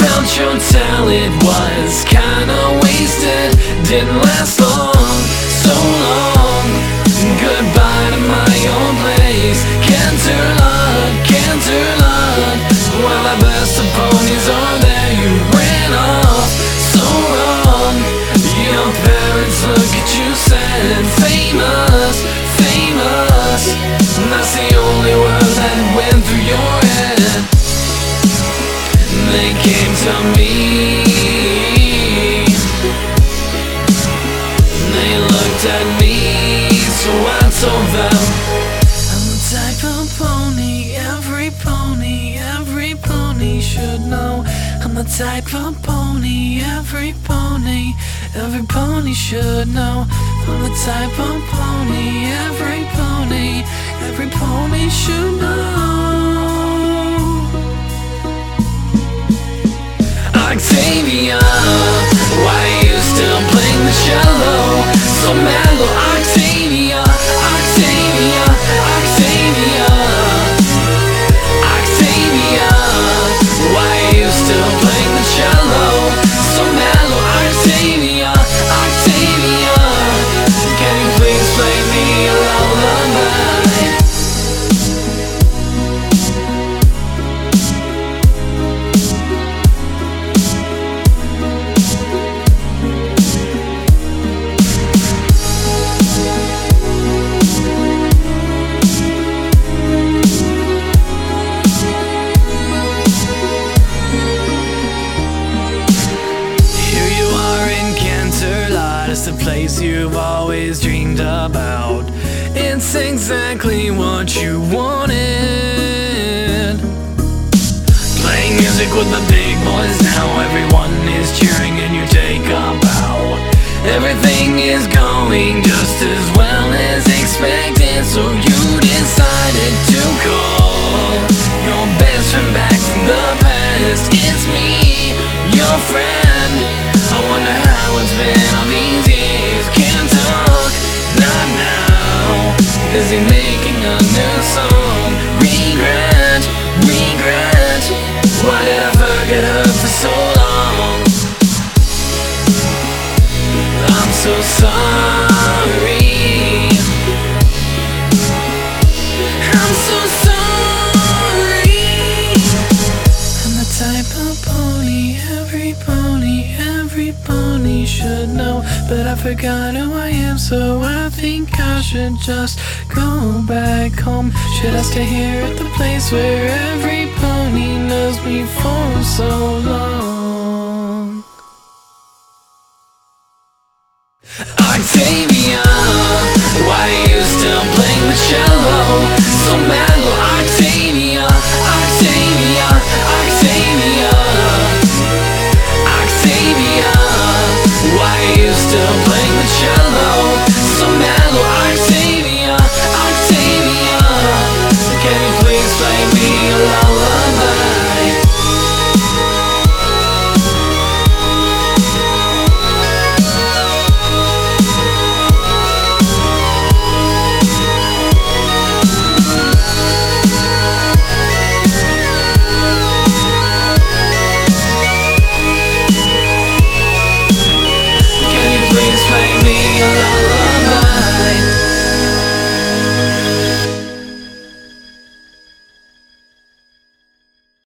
felt your talent was kinda wasted. Didn't last long, so long. Goodbye to my own place. Canter luck. Well, the best of ponies are there. You ran off so wrong. Your parents look at you sad. Famous. That's the only word that went through your head. They came to me. They looked at me, so I told them I'm the type of pony every pony should know. I'm the type of pony every pony should know. I'm the type of pony every pony should know. Octavia, why are you still playing the cello? So mellow, Octavia, why are you still playing the cello? So mellow, Octavia, can you please play me a lullaby? It's the place you've always dreamed about. It's exactly what you wanted. Playing music with the big boys now. Everyone is cheering and you take a bow. Everything is going just as well as expected, so you decided to call your best friend back from the past. It's me, your friend. I wonder how it's been all these years. Can't talk, not now. Busy making a new song. Regret. Why did I forget her for so long? I'm so sorry. I'm so sorry. I'm the type of pony every pony should know. But I forgot who I am, so I think I should just go back home. Should I stay here at the place where every pony knows me for so long? Octavia,